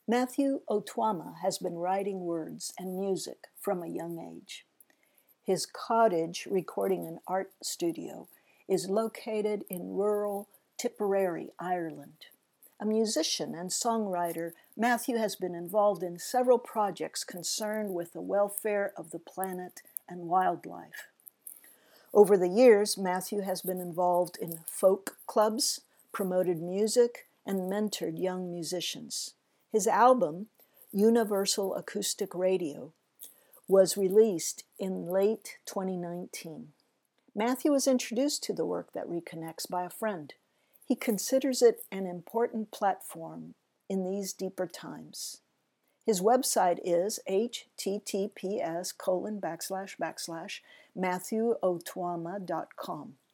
Matthew Otwama has been writing words and music from a young age. His cottage recording and art studio is located in rural Tipperary, Ireland. A musician and songwriter, Matthew has been involved in several projects concerned with the welfare of the planet and wildlife. Over the years, Matthew has been involved in folk clubs, promoted music, and mentored young musicians. His album, Universal Acoustic Radio, was released in late 2019. Matthew was introduced to the work that reconnects by a friend. He considers it an important platform in these deeper times. His website is https:// MatthewOtwama.com.